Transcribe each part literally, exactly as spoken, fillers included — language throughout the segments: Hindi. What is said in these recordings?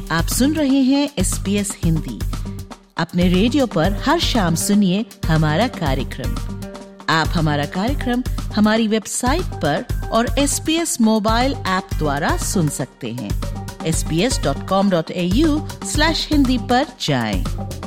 आप सुन रहे हैं एस बी एस हिंदी। अपने रेडियो पर हर शाम सुनिए हमारा कार्यक्रम। आप हमारा कार्यक्रम हमारी वेबसाइट पर और S B S mobile app द्वारा सुन सकते हैं। S B S dot com dot A U slash Hindi पर जाएं।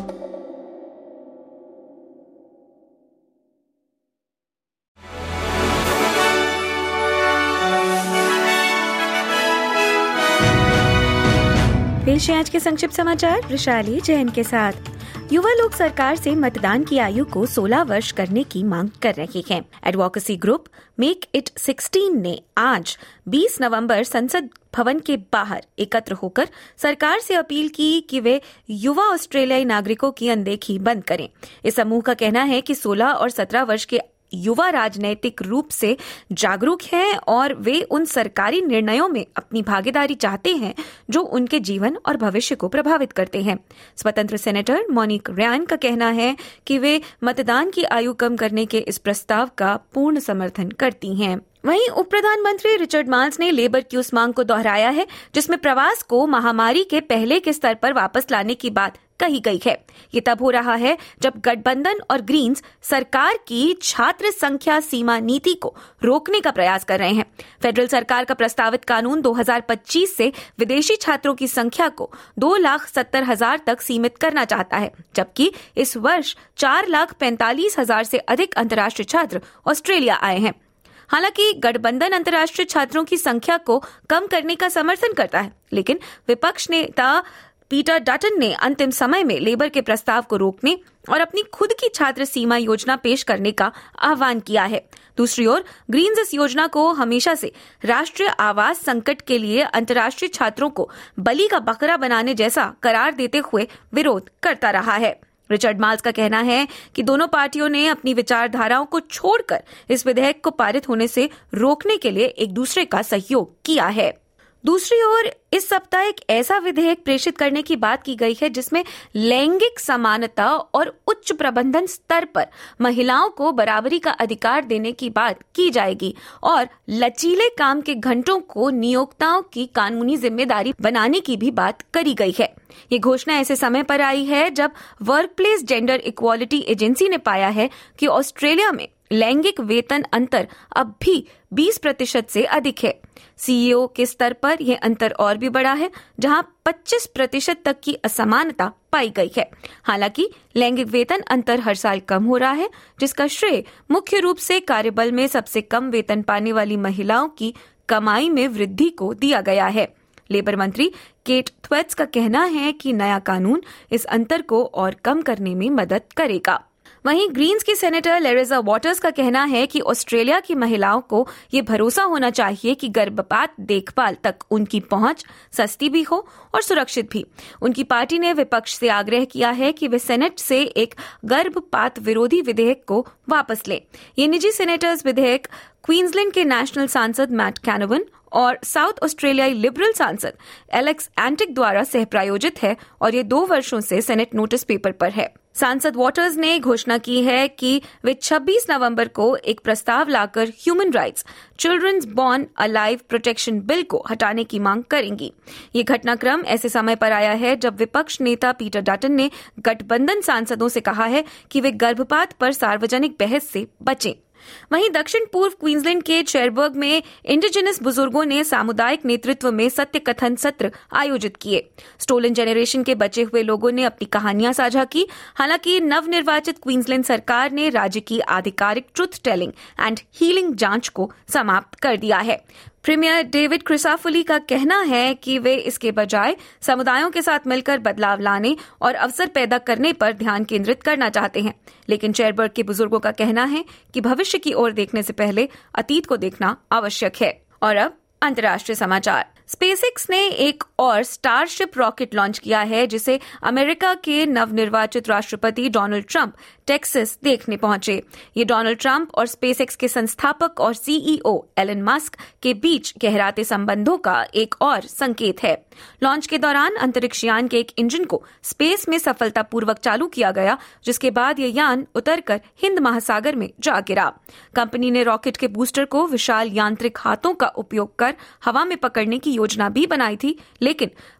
पेश है आज के संक्षिप्त समाचार वैशाली जैन के साथ। युवा लोग सरकार से मतदान की आयु को सोलह वर्ष करने की मांग कर रहे हैं। एडवोकेसी ग्रुप मेक इट सोलह ने आज बीस नवंबर संसद भवन के बाहर एकत्र होकर सरकार से अपील की कि वे युवा ऑस्ट्रेलियाई नागरिकों की अनदेखी बंद करें। इस समूह का कहना है कि सोलह और सत्रह वर्ष के युवा राजनैतिक रूप से जागरूक हैं और वे उन सरकारी निर्णयों में अपनी भागीदारी चाहते हैं जो उनके जीवन और भविष्य को प्रभावित करते हैं। स्वतंत्र सेनेटर मोनिक रैन का कहना है कि वे मतदान की आयु कम करने के इस प्रस्ताव का पूर्ण समर्थन करती हैं। वहीं उप प्रधानमंत्री रिचर्ड मार्ल्स ने लेबर की उस मांग को दोहराया है जिसमें प्रवास को महामारी के पहले के स्तर पर वापस लाने की बात कही गई है। ये तब हो रहा है जब गठबंधन और ग्रीन्स सरकार की छात्र संख्या सीमा नीति को रोकने का प्रयास कर रहे हैं। फेडरल सरकार का प्रस्तावित कानून दो हज़ार पच्चीस से विदेशी छात्रों की संख्या को दो लाख सत्तर हजार तक सीमित करना चाहता है, जबकि इस वर्ष चार लाख पैंतालीस हजार से अधिक अंतर्राष्ट्रीय छात्र ऑस्ट्रेलिया आए हैं। हालांकि गठबंधन अंतर्राष्ट्रीय छात्रों की संख्या को कम करने का समर्थन करता है, लेकिन विपक्ष नेता पीटर डटन ने अंतिम समय में लेबर के प्रस्ताव को रोकने और अपनी खुद की छात्र सीमा योजना पेश करने का आह्वान किया है। दूसरी ओर ग्रीन्स इस योजना को हमेशा से राष्ट्रीय आवास संकट के लिए अंतर्राष्ट्रीय छात्रों को बलि का बकरा बनाने जैसा करार देते हुए विरोध करता रहा है। रिचर्ड मार्ल्स का कहना है कि दोनों पार्टियों ने अपनी विचारधाराओं को छोड़कर इस विधेयक को पारित होने से रोकने के लिए एक दूसरे का सहयोग किया है। दूसरी ओर इस सप्ताह एक ऐसा विधेयक प्रेषित करने की बात की गई है जिसमें लैंगिक समानता और उच्च प्रबंधन स्तर पर महिलाओं को बराबरी का अधिकार देने की बात की जाएगी और लचीले काम के घंटों को नियोक्ताओं की कानूनी जिम्मेदारी बनाने की भी बात करी गई है। ये घोषणा ऐसे समय पर आई है जब वर्कप्लेस जेंडर इक्वालिटी एजेंसी ने पाया है कि ऑस्ट्रेलिया में लैंगिक वेतन अंतर अब भी बीस प्रतिशत से अधिक है। सीईओ के स्तर पर यह अंतर और भी बड़ा है, जहां पच्चीस प्रतिशत तक की असमानता पाई गई है। हालांकि लैंगिक वेतन अंतर हर साल कम हो रहा है, जिसका श्रेय मुख्य रूप से कार्यबल में सबसे कम वेतन पाने वाली महिलाओं की कमाई में वृद्धि को दिया गया है। लेबर मंत्री केट थ्वेट्स का कहना है कि नया कानून इस अंतर को और कम करने में मदद करेगा। वहीं ग्रीन्स की सेनेटर लेरेजा वॉटर्स का कहना है कि ऑस्ट्रेलिया की महिलाओं को ये भरोसा होना चाहिए कि गर्भपात देखभाल तक उनकी पहुंच सस्ती भी हो और सुरक्षित भी। उनकी पार्टी ने विपक्ष से आग्रह किया है कि वे सेनेट से एक गर्भपात विरोधी विधेयक को वापस ले। ये निजी सेनेटर्स विधेयक क्वींसलैंड के नेशनल सांसद मैट कैनोवन और साउथ ऑस्ट्रेलियाई लिबरल सांसद एलेक्स एंटिक द्वारा सह प्रायोजित है और ये दो वर्षों से सेनेट नोटिस पेपर पर है। सांसद वॉटर्स ने घोषणा की है कि वे छब्बीस नवंबर को एक प्रस्ताव लाकर human rights children's born alive protection bill को हटाने की मांग करेंगी। ये घटनाक्रम ऐसे समय पर आया है जब विपक्ष नेता पीटर डटन ने गठबंधन सांसदों से कहा है कि वे गर्भपात पर सार्वजनिक बहस से बचें। वहीं दक्षिण पूर्व क्वींसलैंड के चेरबर्ग में इंडिजिनस बुजुर्गों ने सामुदायिक नेतृत्व में सत्य कथन सत्र आयोजित किए। स्टोलन जेनरेशन के बचे हुए लोगों ने अपनी कहानियां साझा की। हालांकि नवनिर्वाचित क्वींसलैंड सरकार ने राज्य की आधिकारिक ट्रुथ टेलिंग एंड हीलिंग जांच को समाप्त कर दिया है। प्रीमियर डेविड क्रिसाफोली का कहना है कि वे इसके बजाय समुदायों के साथ मिलकर बदलाव लाने और अवसर पैदा करने पर ध्यान केंद्रित करना चाहते हैं, लेकिन चेरबर्ग के बुजुर्गों का कहना है कि भविष्य की ओर देखने से पहले अतीत को देखना आवश्यक है। और अब अंतर्राष्ट्रीय समाचार। स्पेसएक्स ने एक और स्टारशिप रॉकेट लॉन्च किया है जिसे अमेरिका के नवनिर्वाचित राष्ट्रपति डोनाल्ड ट्रंप टेक्सास देखने पहुंचे। ये डोनाल्ड ट्रंप और स्पेसएक्स के संस्थापक और सीईओ एलन मस्क के बीच गहराते संबंधों का एक और संकेत है। लॉन्च के दौरान अंतरिक्ष यान के एक इंजन को स्पेस में सफलतापूर्वक चालू किया गया, जिसके बाद यह यान उतरकर हिंद महासागर में जा गिरा। कंपनी ने रॉकेट के बूस्टर को विशाल यांत्रिक हाथों का उपयोग कर हवा में पकड़ने की योजना भी बनाई थी, लेकिन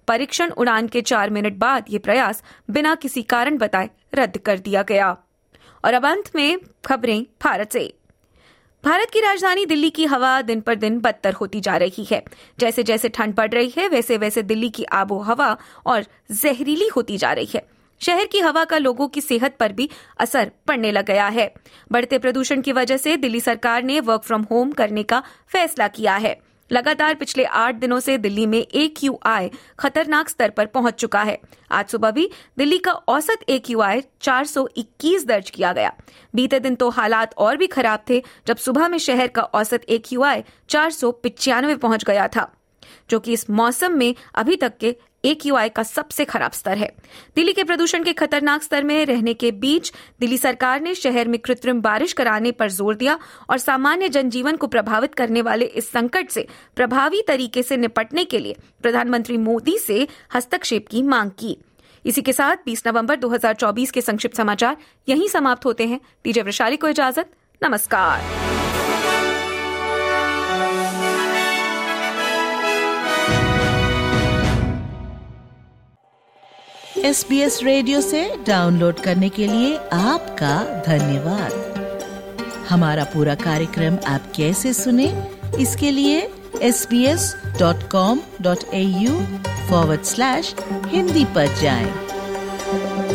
परीक्षण उड़ान के चार मिनट बाद ये प्रयास बिना किसी कारण बताए रद्द कर दिया गया। और अब अंत में खबरें भारत से। भारत की राजधानी दिल्ली की हवा दिन पर दिन बदतर होती जा रही है। जैसे जैसे ठंड बढ़ रही है, वैसे वैसे दिल्ली की आबो हवा और जहरीली होती जा रही है। शहर की हवा का लोगों की सेहत पर भी असर पड़ने लग गया है। बढ़ते प्रदूषण की वजह से दिल्ली सरकार ने वर्क फ्रॉम होम करने का फैसला किया है। लगातार पिछले आठ दिनों से दिल्ली में ए क्यू आई खतरनाक स्तर पर पहुंच चुका है। आज सुबह भी दिल्ली का औसत ए क्यू आई चार सौ इक्कीस दर्ज किया गया। बीते दिन तो हालात और भी खराब थे, जब सुबह में शहर का औसत ए क्यू आई चार सौ पिचानवे पहुंच गया था, जो कि इस मौसम में अभी तक के ए क्यू आई का सबसे खराब स्तर है। दिल्ली के प्रदूषण के खतरनाक स्तर में रहने के बीच दिल्ली सरकार ने शहर में कृत्रिम बारिश कराने पर जोर दिया और सामान्य जनजीवन को प्रभावित करने वाले इस संकट से प्रभावी तरीके से निपटने के लिए प्रधानमंत्री मोदी से हस्तक्षेप की मांग की। इसी के साथ बीस नवंबर दो हज़ार चौबीस के संक्षिप्त समाचार यहीं समाप्त होते हैं। डीजे वैशाली को इजाजत, नमस्कार। एस बी एस रेडियो से डाउनलोड करने के लिए आपका धन्यवाद। हमारा पूरा कार्यक्रम आप कैसे सुने, इसके लिए S B S dot com dot A U forward slash Hindi पर जाएं।